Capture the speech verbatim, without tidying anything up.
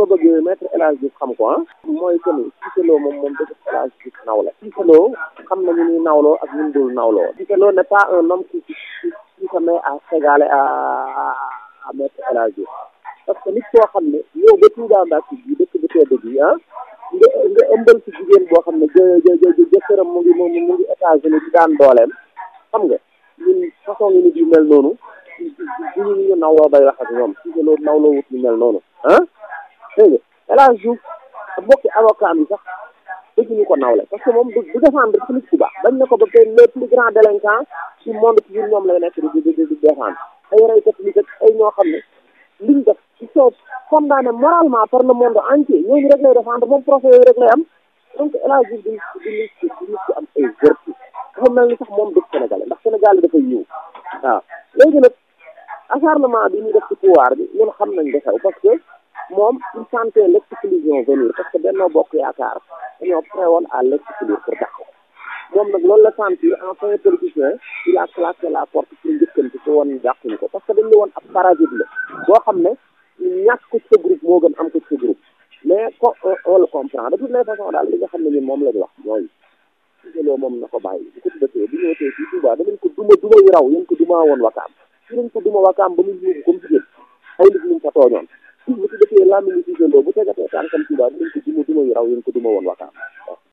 ma bëgg maître El Hadji Diouf xam ko ah mooy que ni Cissé Lo moom moom dëgg El Hadji Diouf naw la Cissé Lo xam na ñu ñuy nawloo ak ñu dul nawloo Cissé Lo n'est pas un homme qui qui qui se met à s'égaler à à maître El Hadji Diouf parce que nit koo xam ne yow ba Touba Mbacké bi dëkk bu tedd bi ah nga nga ëmbal ci jigéen boo xam ne jë jë jë jëkkëram mu ngi mu ngi États-Unis di daan dooleem xam nga ñun façon ngi nit yu mel noonu ñu ñu ñu nawloo bay wax ak ñoom Cissé Lo nawloo wut ñu mel noonu ah dégg nga El Hadji Diouf bokki avocat yi sax dëgg ñu ko nawle parce que moom du du défendre ci nit ku baax bañ na ko ba tey les plus grands délinquants ci monde ci biir ñoom lay nekk di di di défendre ay reykat nit ak ay ñoo xam ne liñ def ils sont condamnés moralement par le monde entier ñooñu rek lay défendre moom procès yooyu rek lay am donc El Hadji Diouf du du nit du nit ku am ay vertu dafa mel ni sax moom dëkk Sénégalais ndax Sénégal yi dafay ñëw waaw léegi nag acharnement bi ñu def ci pouvoir bi ñun xam nañ defew parce que moom il sentait l'exclusion venir parce que Benno Bokk Yaakaar dañoo prêt woon à l'exclure pour dàq ko moom nag loolu la sentir en fin politicien il a claqué la porte pour njëkkanti ko woon dàquñ ko parce que dañ ne woon ab parasite la boo xam ne ñàkk ko ci sa groupe moo gën am ko ci sa groupe mais ko on le comprend de toutes les façons daal li nga xam ne ñun moom la ñu wax mooy Cissé Lo moom na ko bàyyi bu ko dëkkee bu ñëwee fii Touba danañ ko duma duma yu raw yéen ko duma woon Wakaam ci lañ ko duma Wakaam ba muy yuuxu comme jigéen ay nit ñu fa tooñoon bu ci dëkkee laa mi ngi Cissé Lo bu tegatee tànkam Touba dinañ ko duma duma yu raw yéen ko duma woon Wakaam